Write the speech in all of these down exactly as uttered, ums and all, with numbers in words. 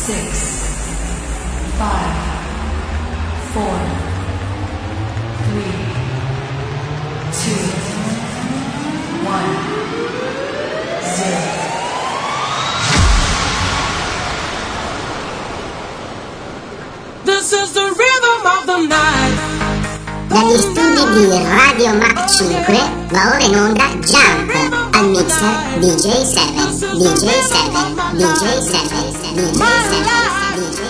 six, five, four, three, two, one, zero. This is the rhythm of the night. Dagli studi di Radio Mach cinque va ora in onda Jump, al mixer D J sette, D J sette, D J sette, D J sette, D J sette.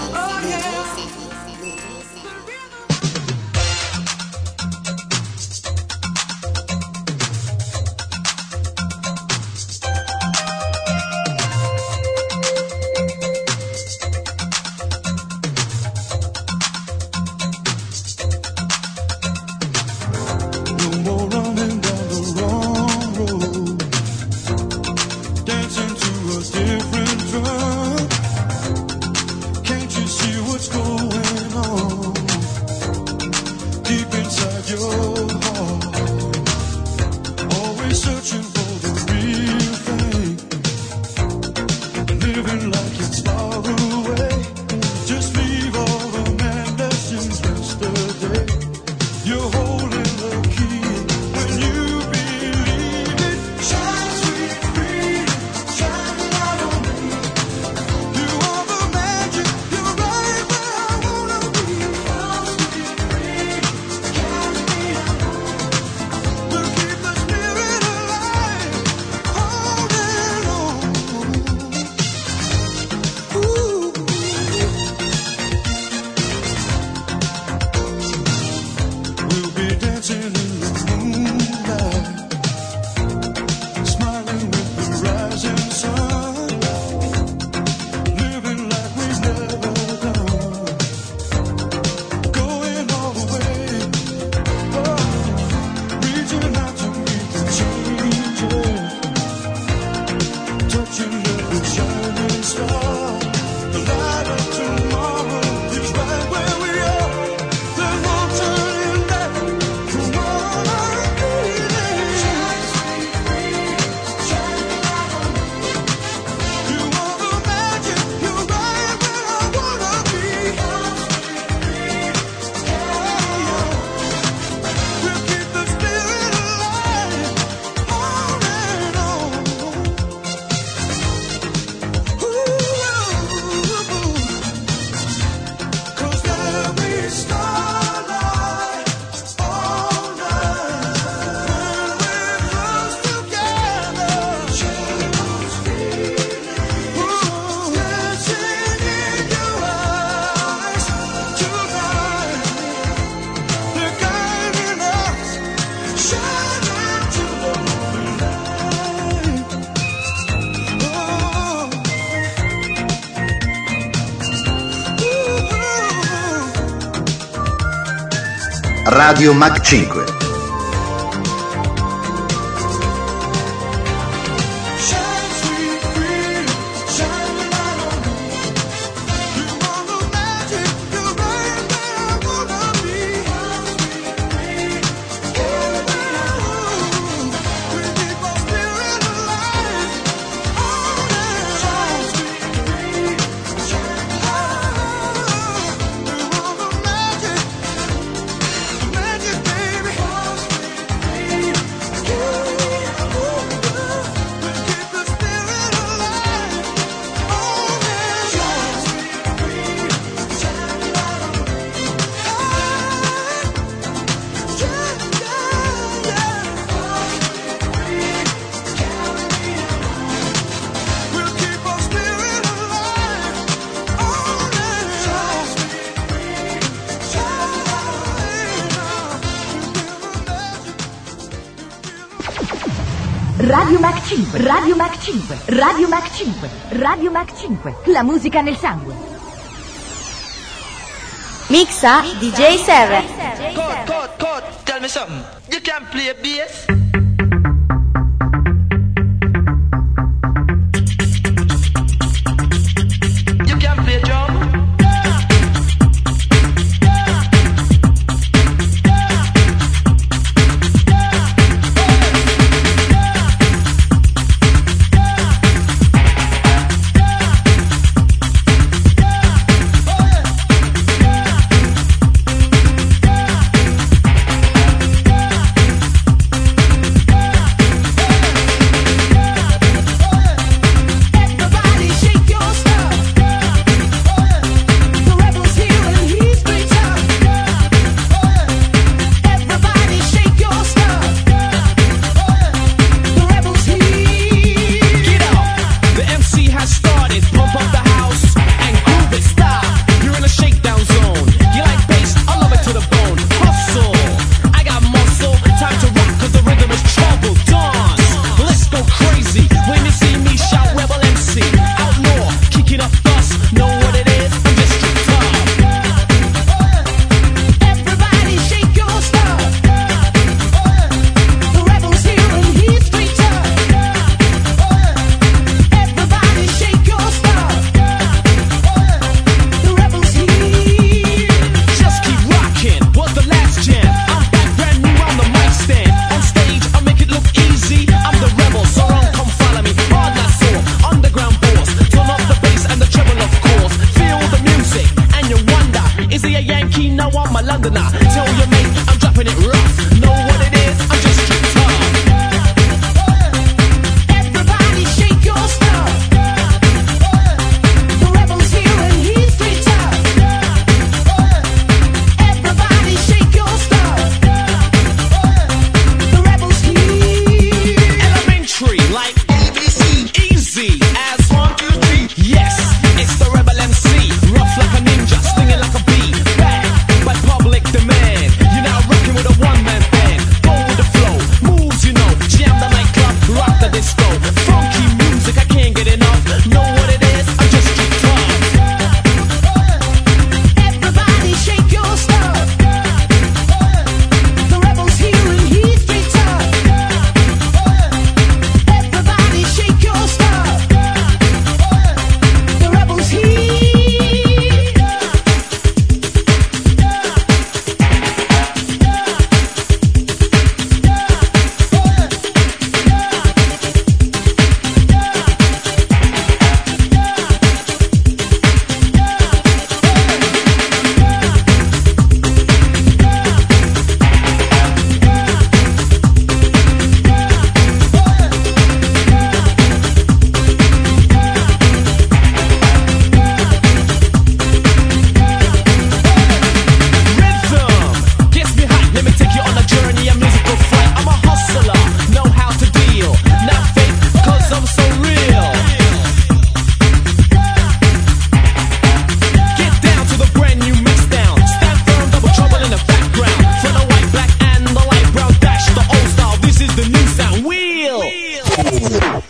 Radio Mach cinque. Radio Mach cinque, Radio Mach cinque, Radio Mach cinque, Radio Mach cinque, la musica nel sangue. Mixa D J seven. Code, code, code, tell me something. You can play bass? You can play drum?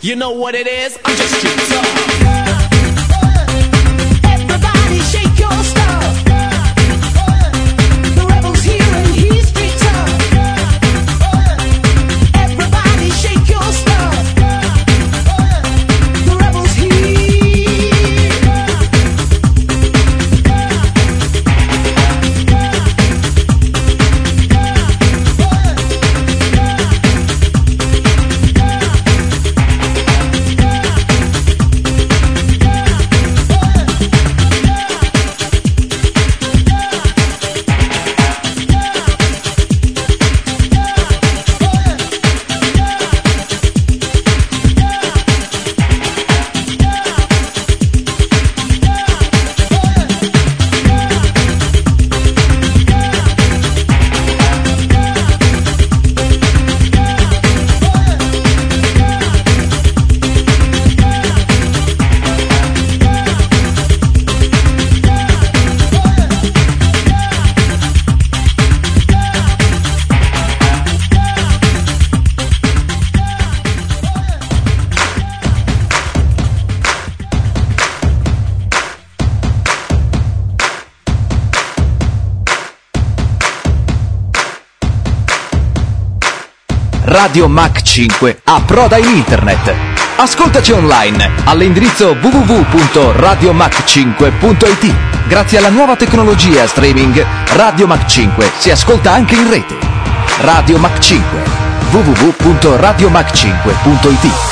You know what it is? I'm just street tough. Everybody shake your stuff. The rebel's here and he's street tough. Everybody shake your stuff. The rebel's here. Radio Mach cinque approda in internet. Ascoltaci online all'indirizzo w w w punto radio mach cinque punto i t. Grazie alla nuova tecnologia streaming, Radio Mach cinque si ascolta anche in rete. Radio Mach cinque, w w w punto radio mach cinque punto i t.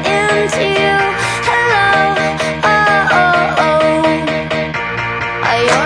I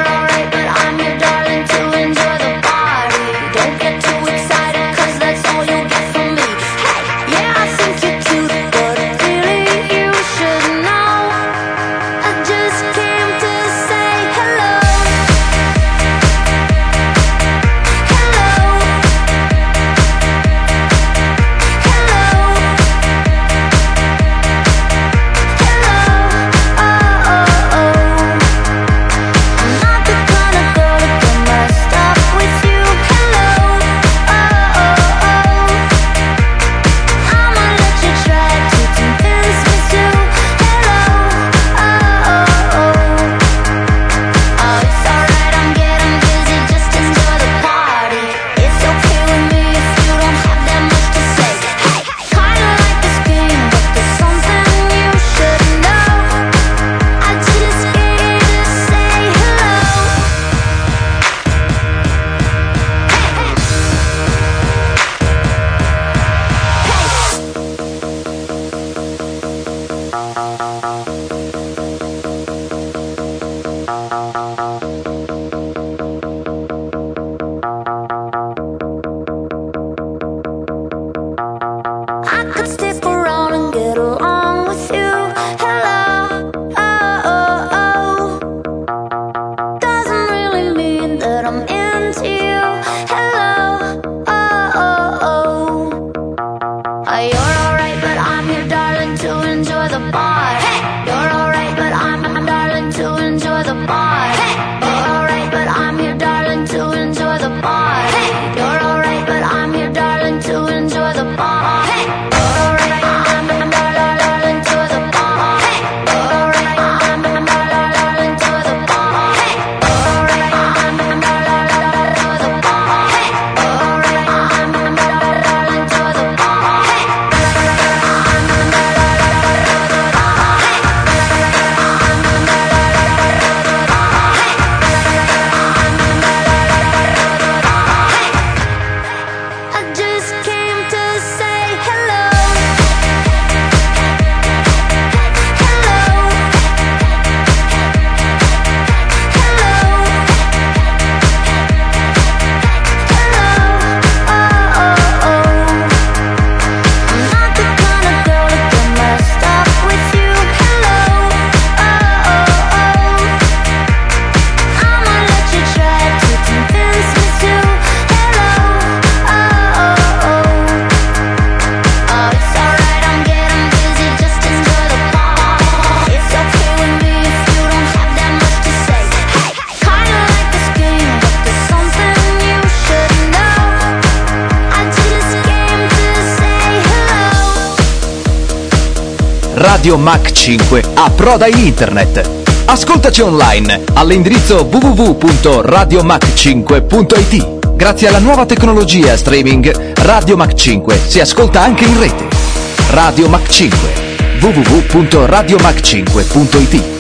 Radio Mach cinque approda in internet. Ascoltaci online all'indirizzo w w w punto radio mach cinque punto i t. Grazie alla nuova tecnologia streaming, Radio Mach cinque si ascolta anche in rete. Radio Mach cinque, w w w punto radio mach cinque punto i t.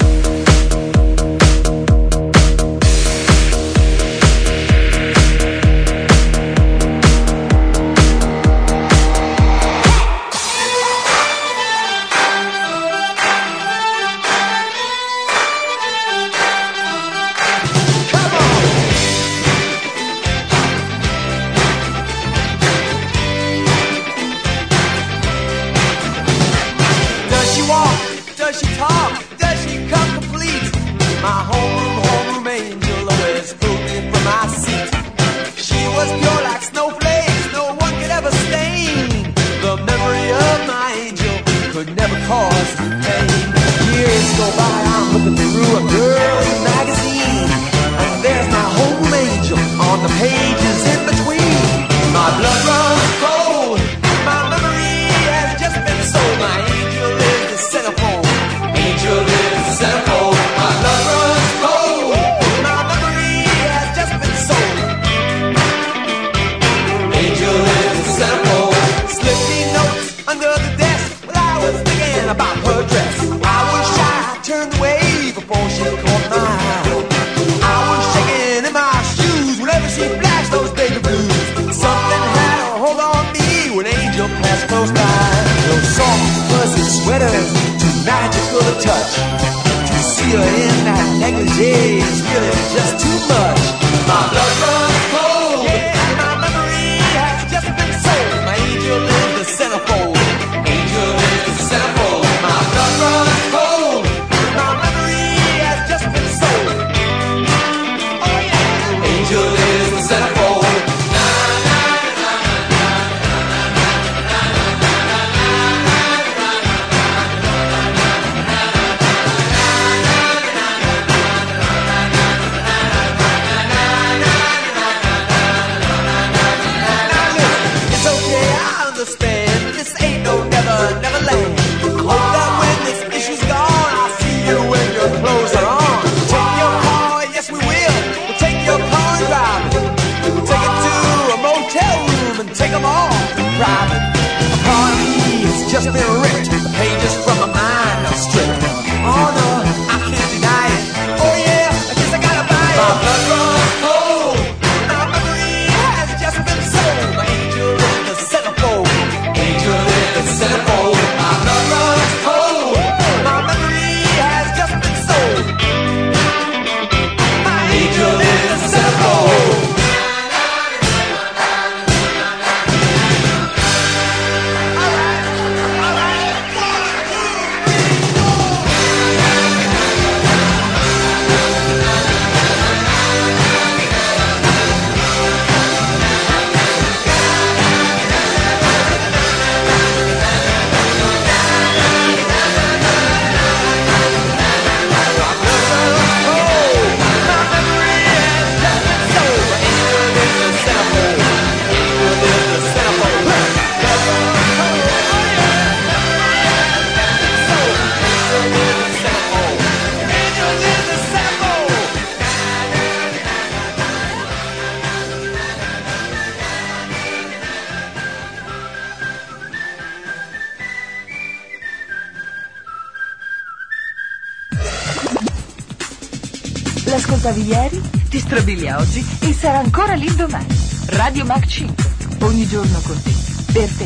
L'ascoltavi ieri, ti strabilia oggi e sarà ancora lì domani. Radio Mach cinque, ogni giorno con te, per te.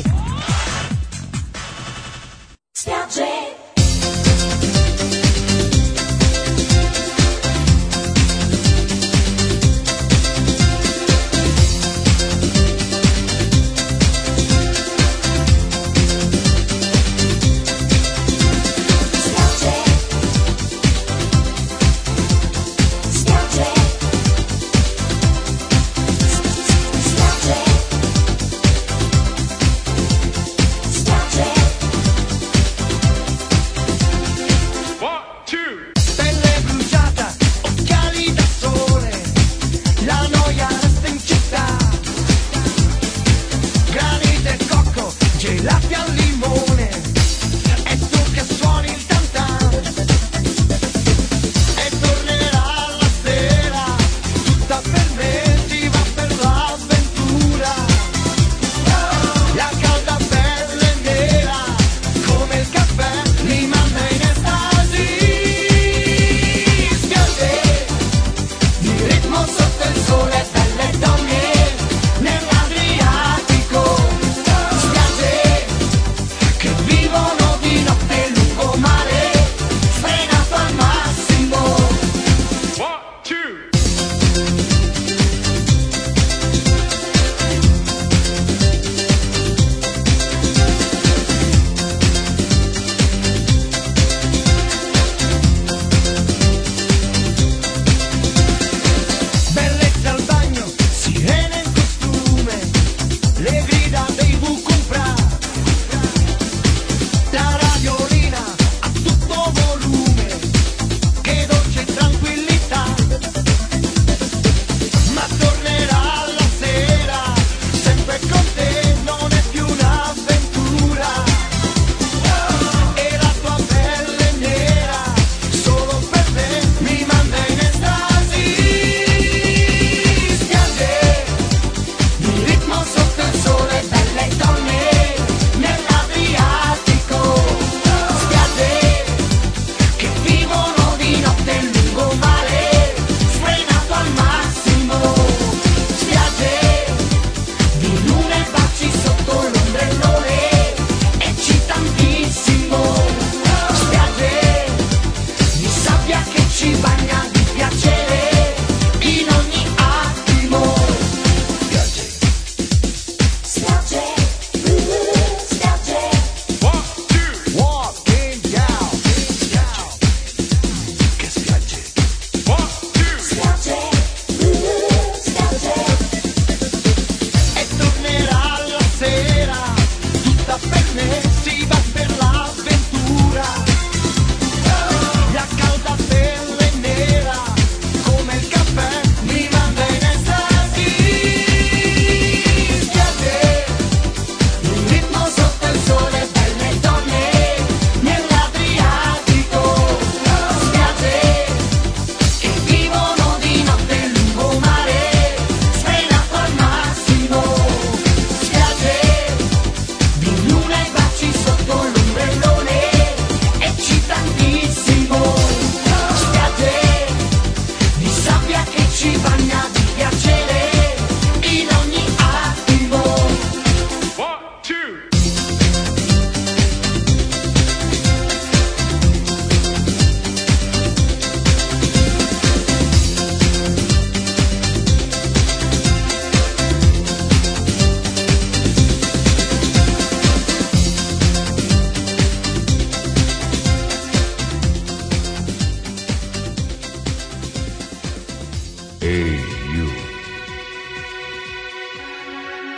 Spiagge. gelati al limone e tu che suoni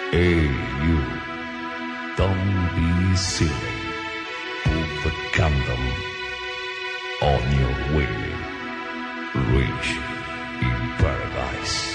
Hey, you. Don't be silly. Put the condom on your way. Rich in paradise.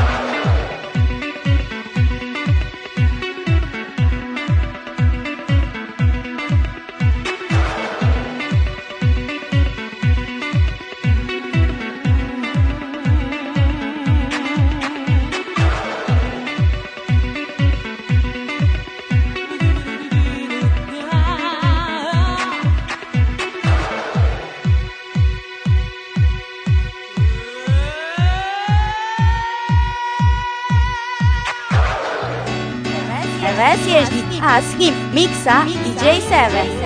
Resježdi Askim Mixa D J seven.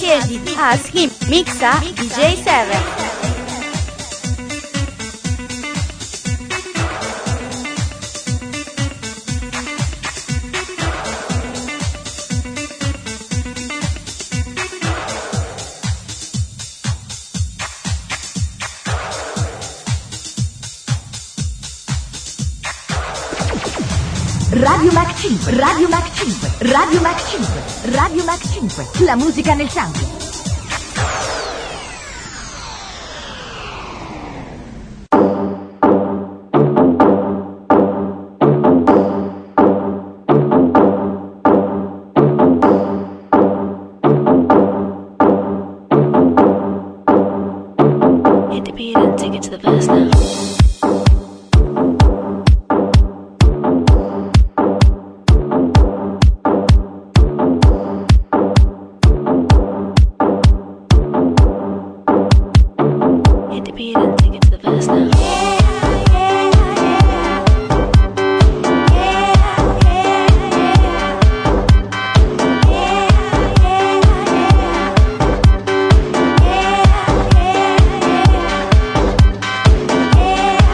edit, aschi, mixa D J sette. Radio Mac cinque, Radio Mac cinque, Radio Mac cinque, Radio Mac cinque, la musica nel sangue. Hit the beat and take it to the verse now. Yeah.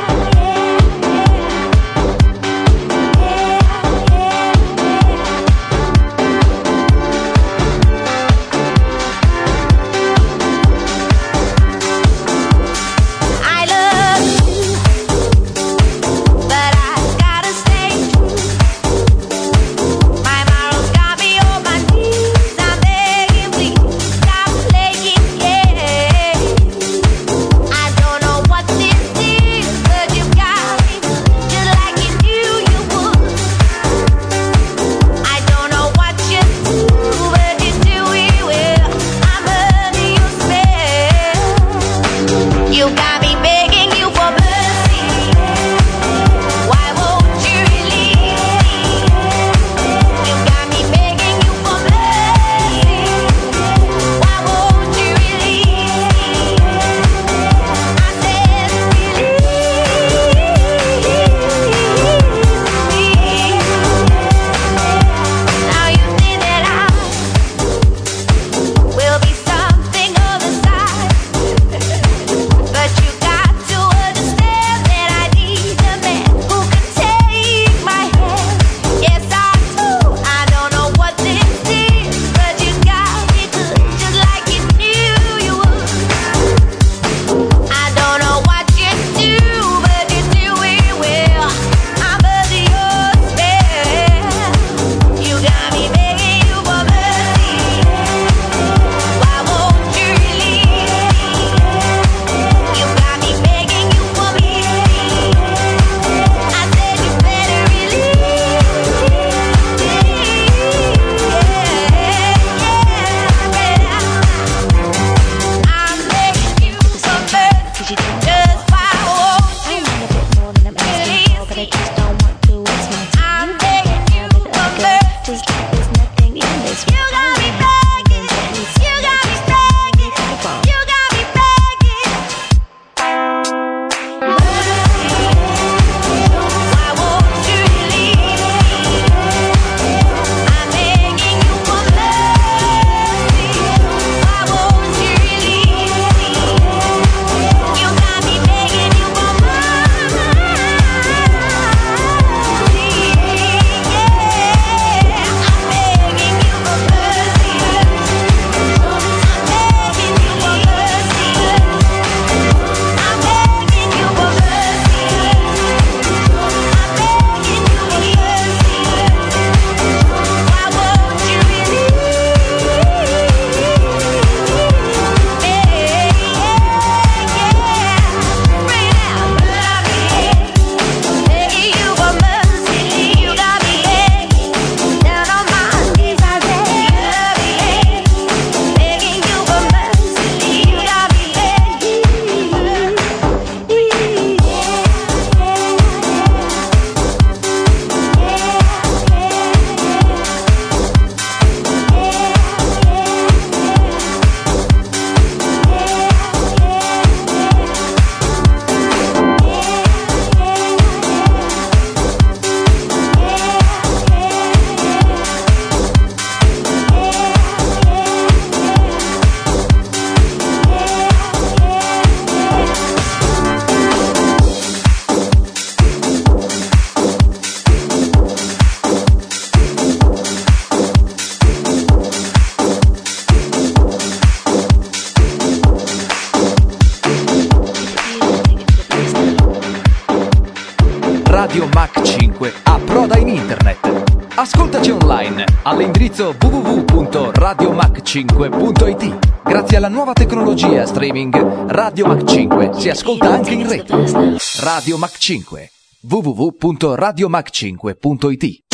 Radio Mach cinque a Proda in internet. Ascoltaci online all'indirizzo w w w punto radio mach cinque punto i t. Grazie alla nuova tecnologia streaming, Radio Mach cinque si ascolta anche in rete. Radio Mach cinque, w w w punto radio mach cinque punto i t.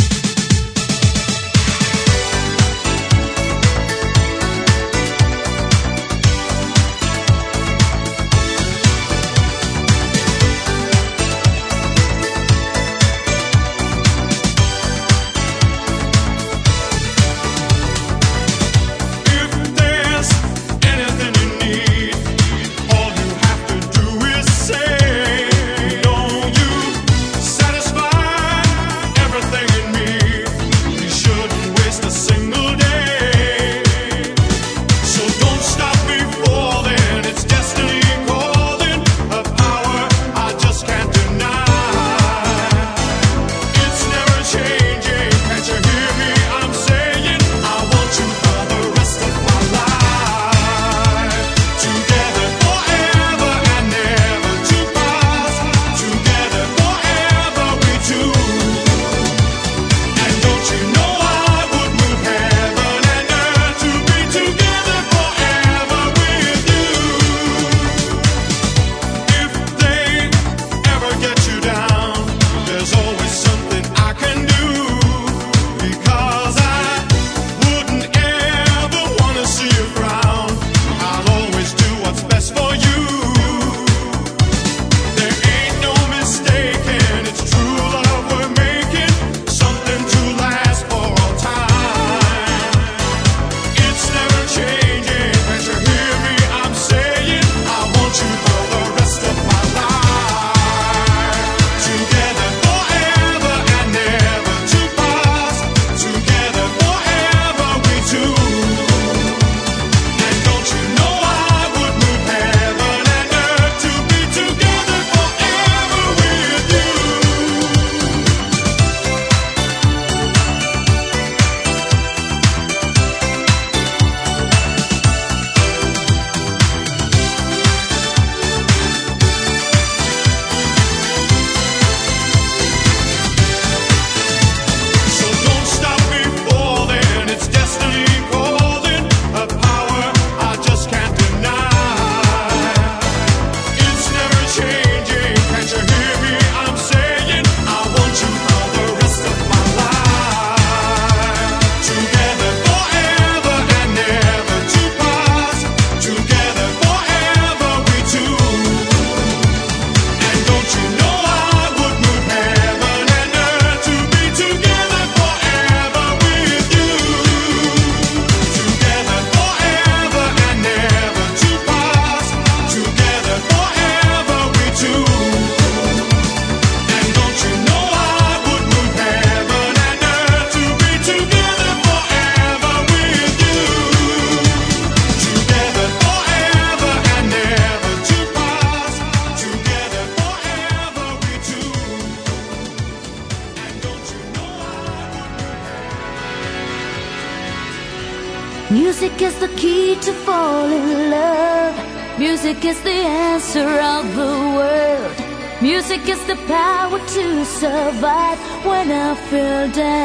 Music is the key to fall in love. Music is the answer of the world. Music is the power to survive when I feel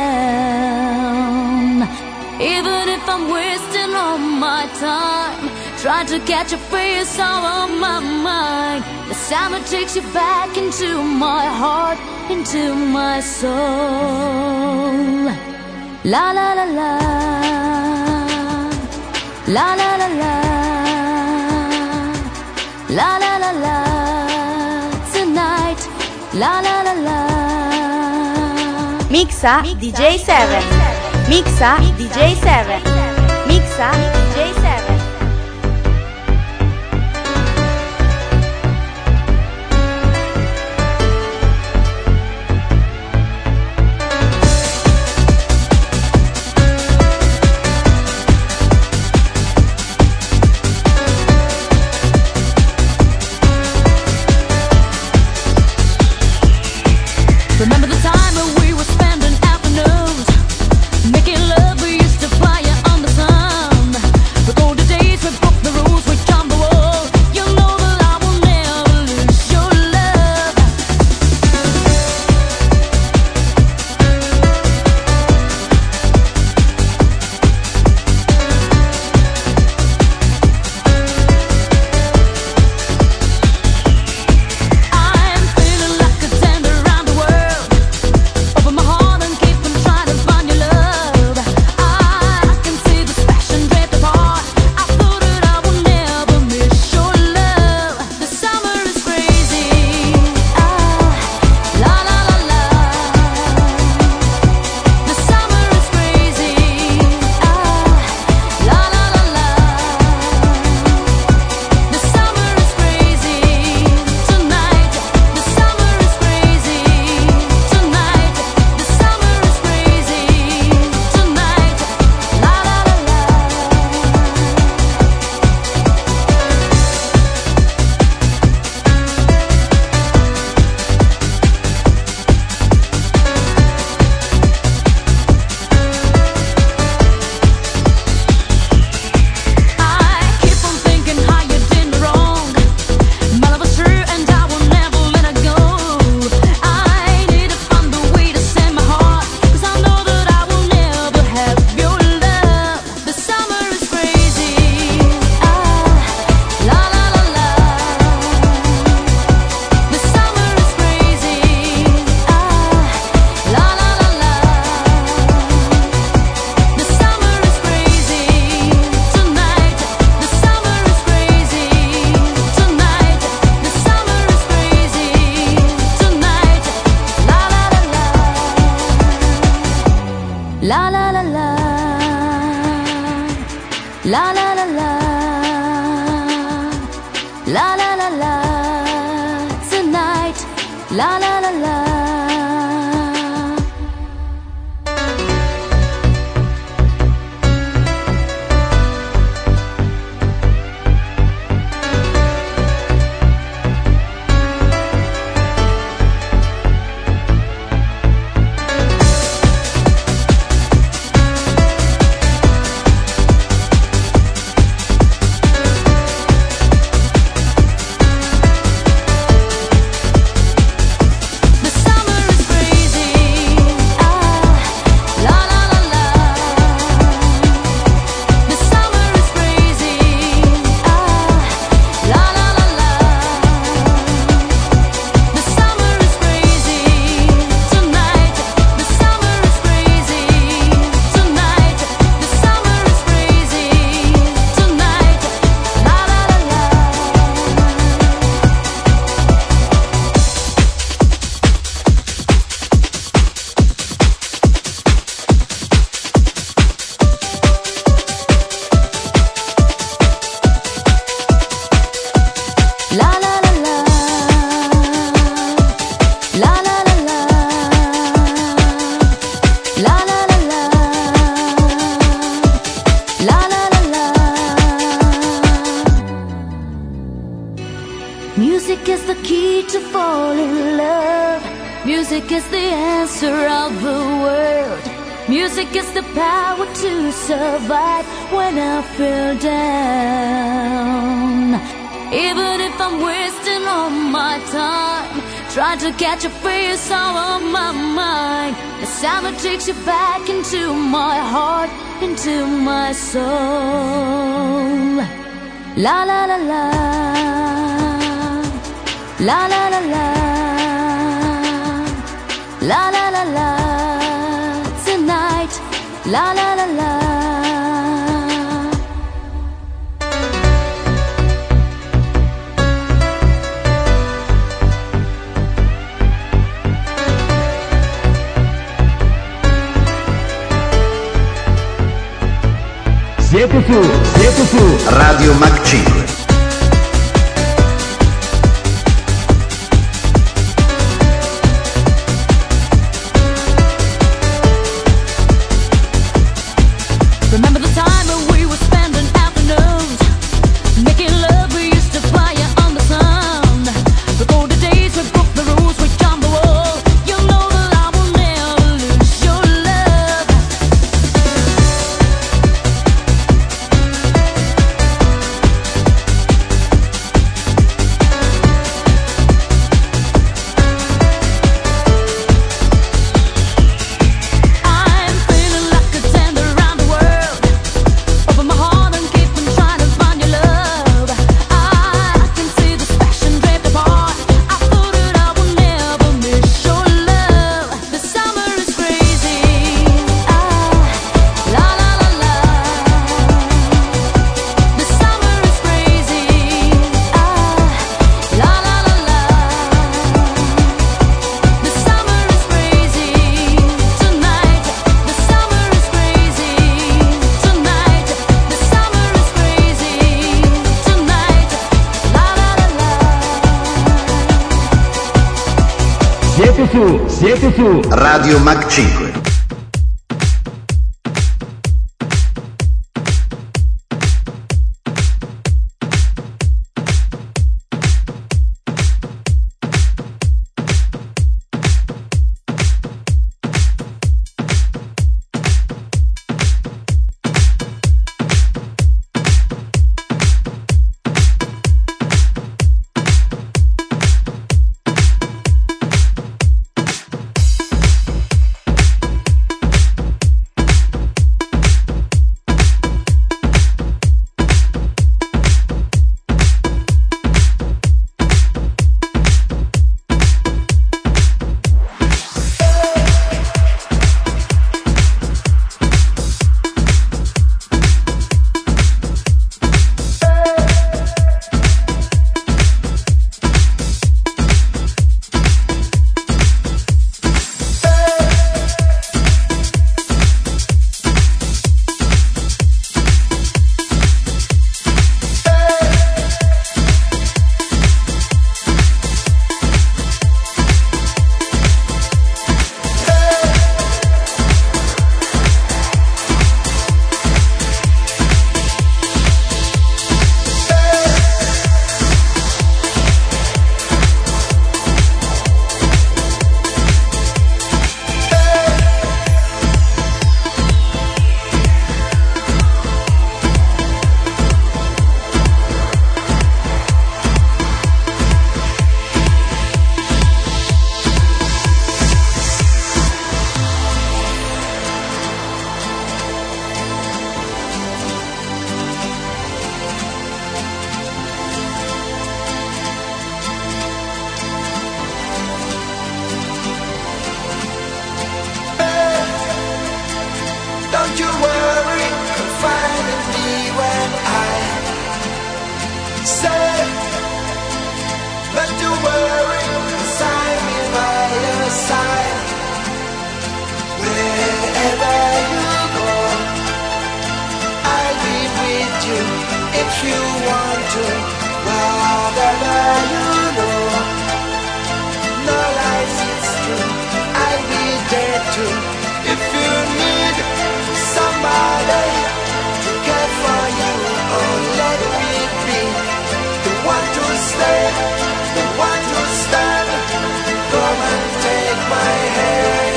down. Even if I'm wasting all my time trying to catch a face on my mind, the summer takes you back into my heart, into my soul. La la la la, la la la la, la la la la, tonight, la la la la. Mixa D J seven. Mixa D J seven. Mixa D J seven. Remember the time when we were spending afternoons making love, we used to fire on the sun. La la la la, tonight. La la la la. Music is the key to fall in love. Music is the answer of the world. Music is the power to survive when I feel down. Even if I'm wasting all my time trying to catch a face out of my mind, the sound that takes you back into my heart, into my soul. La la la la, la la la la, la la la la, tonight. La la la la. Siete su, siete su Radio Mac cinque. Remember the time when we were spending afternoons making love, we used to fly it on the sun. Recall the days we broke the rules, we jumped the wall. You know that I will never lose your love. I'm feeling like a tender around the world. Open my heart and keep on trying to find your love. I can see this passion draped apart. I thought that I would never miss your love. The summer is crazy. Ah, la la la la. The summer is crazy. Ah, la la la la. The summer is crazy tonight. The summer is crazy tonight. The summer is crazy tonight. La la la la. Siete su, siete su Radio Mac cinque. to, whatever you know. No lies, it's true, I'll be there too. If you need somebody to care for you, oh let me be the one to stay, the one to stand. Come and take my hand.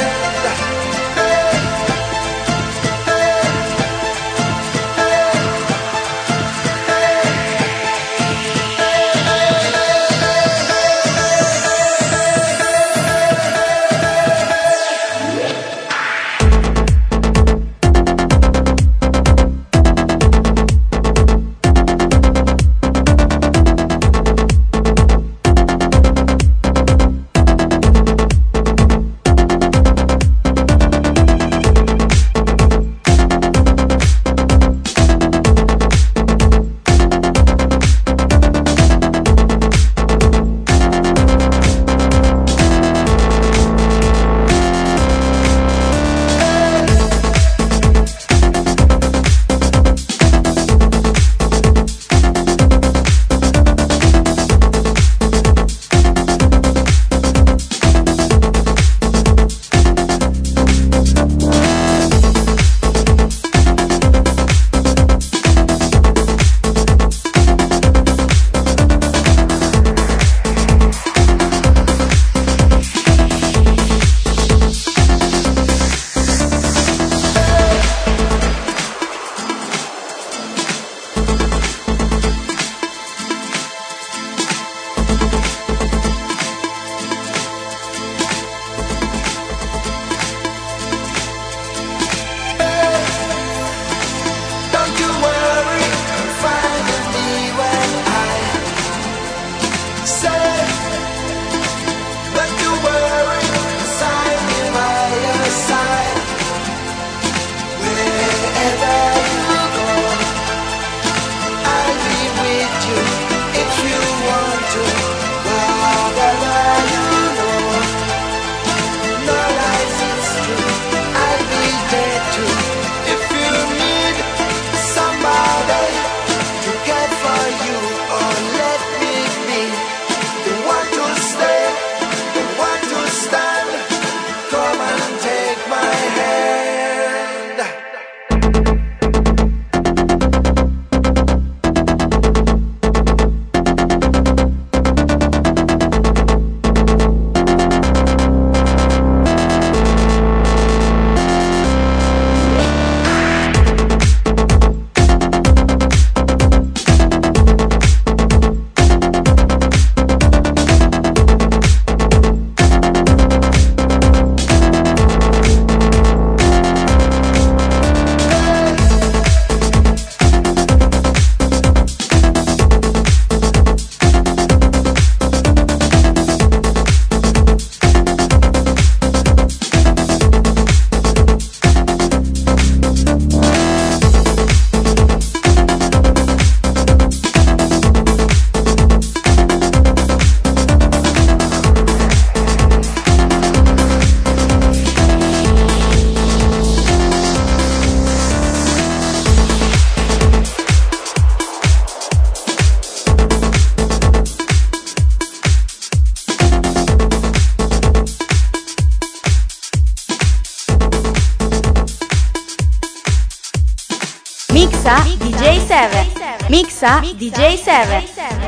Mixa D J sette. Mixa D J sette.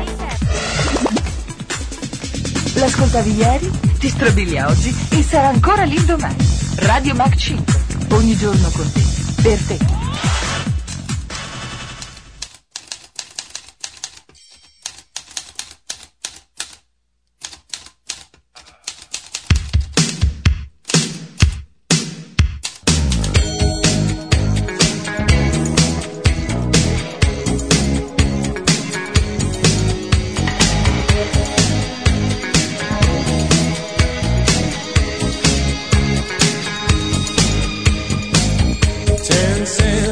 L'ascoltavi ieri, ti strabilia oggi e sarà ancora lì domani. Radio Mac cinque, ogni giorno con te, per te. Ten cents.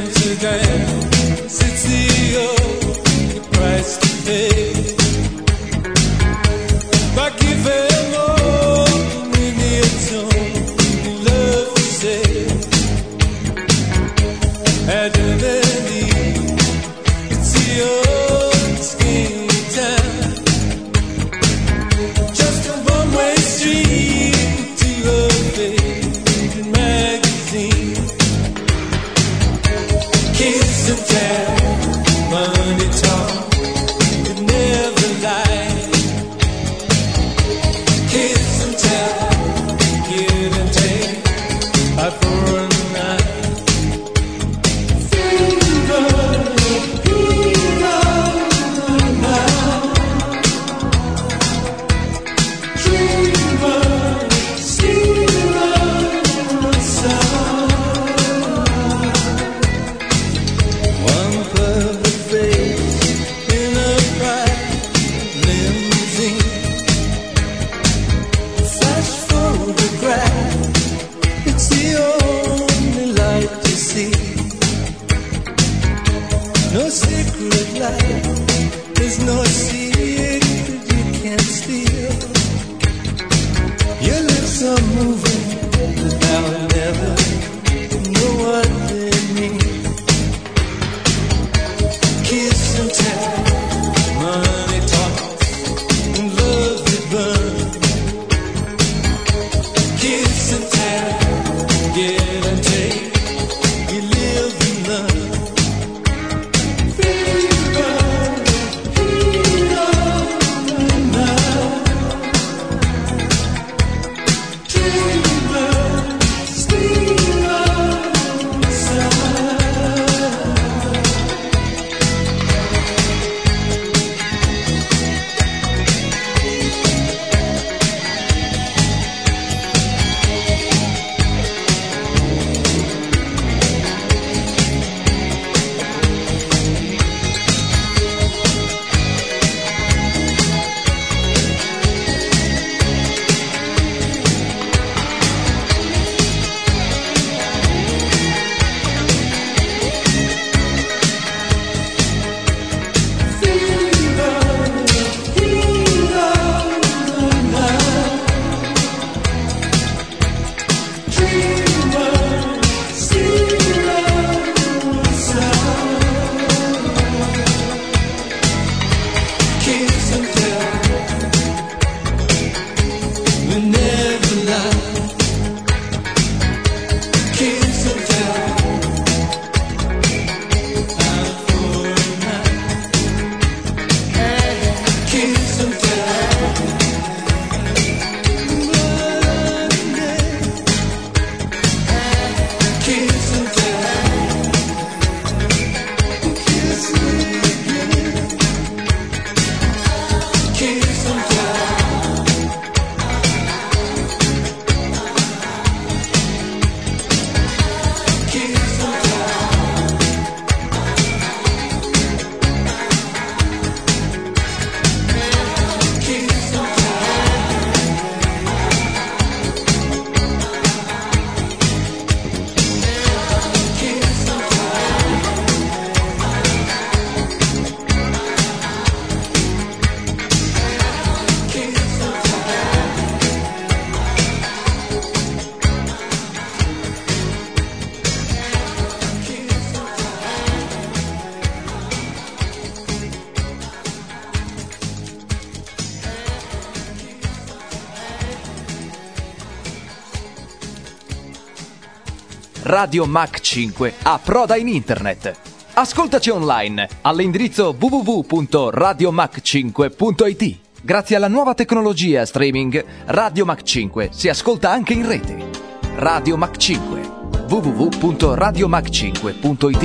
Radio Mach cinque approda in internet. Ascoltaci online all'indirizzo w w w punto radio mach cinque punto i t. Grazie alla nuova tecnologia streaming, Radio Mach cinque si ascolta anche in rete. Radio Mach cinque, w w w punto radio mach cinque punto i t.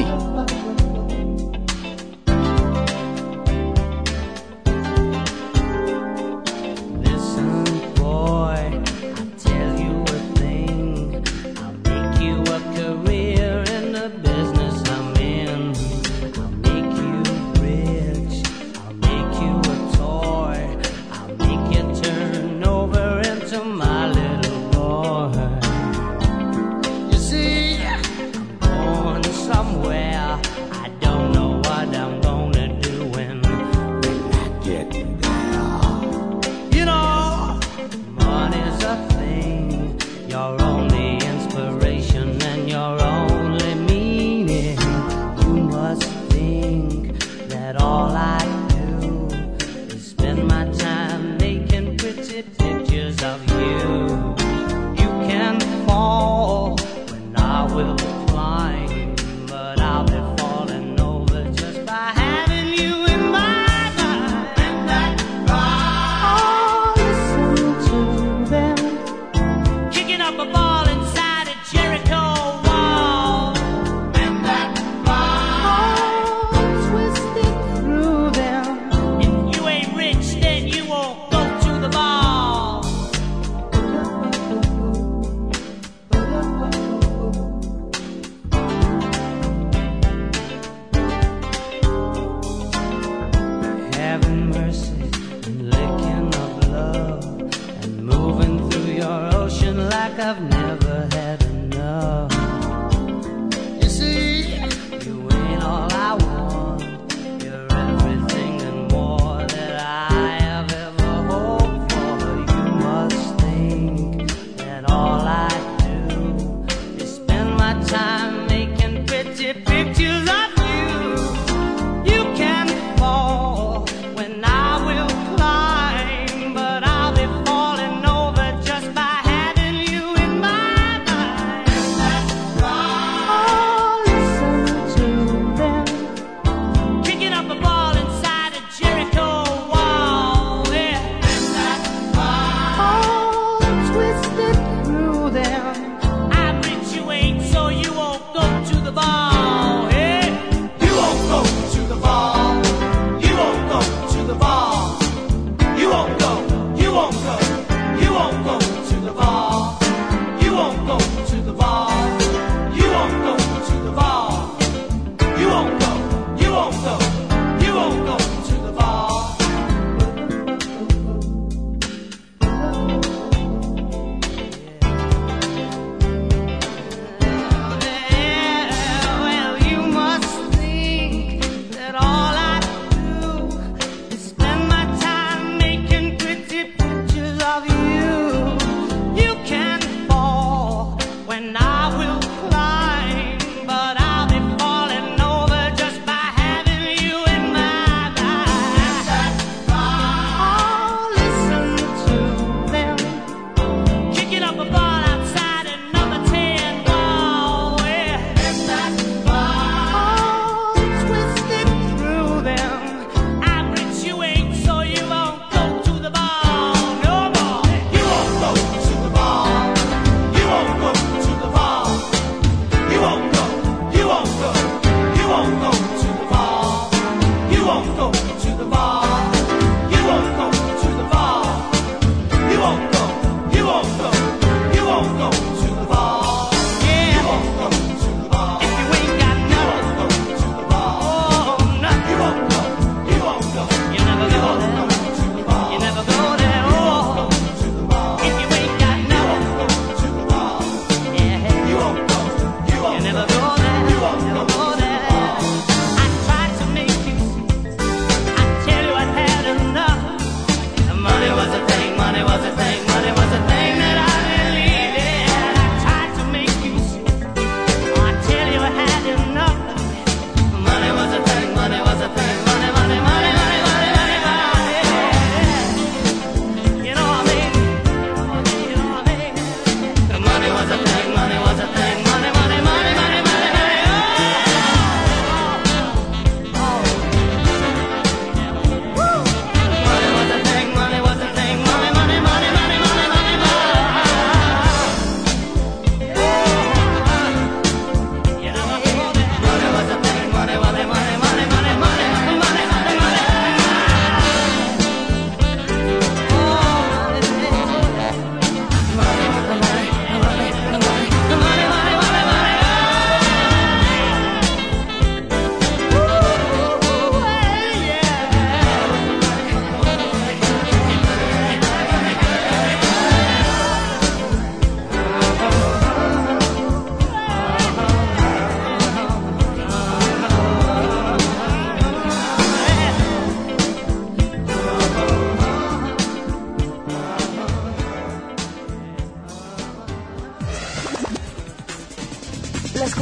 In my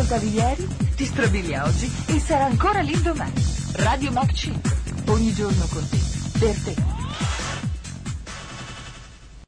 L'ascoltavi ieri, ti strabilia oggi e sarà ancora lì domani. Radio Mac cinque, ogni giorno con te, per te.